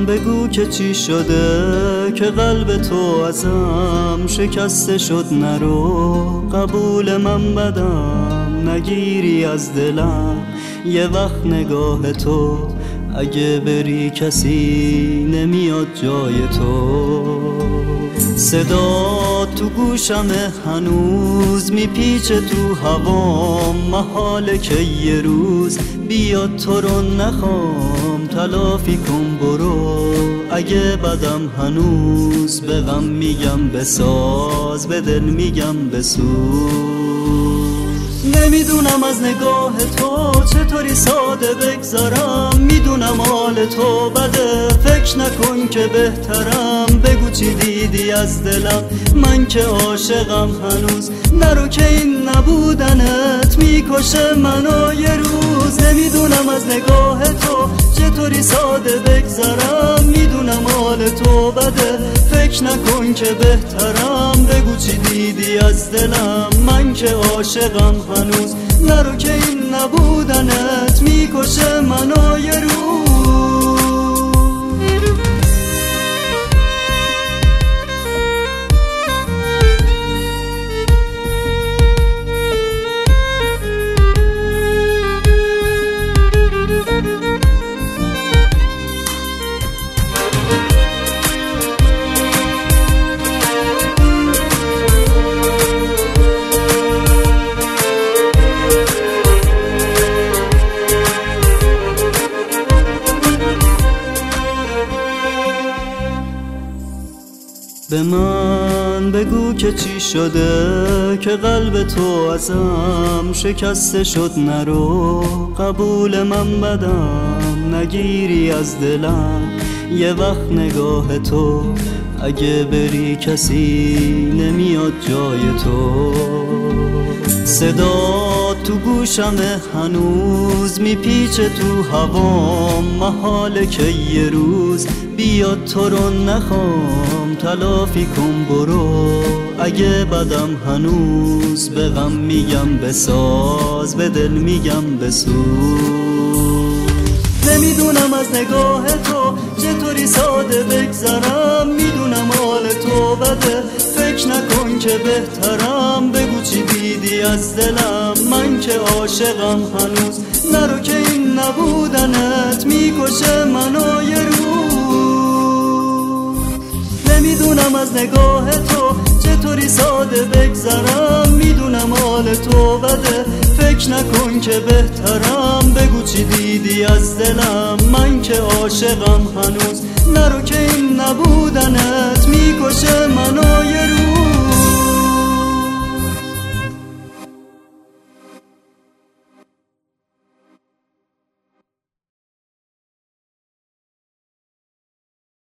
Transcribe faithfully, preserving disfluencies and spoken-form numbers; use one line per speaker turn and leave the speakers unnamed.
من بگو که چی شده که قلب تو ازم شکسته شد. نرو قبول من بدم نگیری از دلم، یه وقت نگاه تو اگه بری کسی نمیاد جای تو. صدا تو گوشمه هنوز میپیچه تو هوام، محاله که یه روز بیاد تو رو نخوام. تلافی کن برو اگه بدم هنوز، به غم میگم بساز به دل میگم بسوز. نمیدونم از نگاه تو چطوری ساده بگذارم، میدونم حال تو بده فکر نکن که بهترم. بگو چی دیدی از دلم، من که عاشقم هنوز. نرو که این نبودنت میکشه منو یه روز. نمیدونم از نگاه تو چطوری ساده بگذارم، میدونم حال تو بده فکر نکن که بهترم. بگو چی دیدی از دلم، من که عاشقم هنوز. نرو که این نبودنت میکشه منو یه روز. به من بگو که چی شده که قلب تو ازم شکسته شد. نرو قبول من بدم نگیری از دلم، یه وقت نگاه تو اگه بری کسی نمیاد جای تو. صدا تو گوشمه هنوز میپیچه تو هوام، محاله که یه روز بیاد تو رو نخوام. تلافی کن برو اگه بدم هنوز، به غم میگم بساز به دل میگم بسوز. نمیدونم از نگاه تو چطوری ساده بگذرم، میدونم حال تو بده فکر نکن که بهترم. بگو چی دیدی از دلم، من که عاشقم هنوز. نرو که این نبودنت میکشه منو یه روز. نمیدونم از نگاه تو چطوری ساده بگذرم، میدونم حال تو بده فکر نکن که بهترم. بگو چی دیدی از دلم، من که عاشقم هنوز. نرو که این نبودنت میکشه منو یه روز.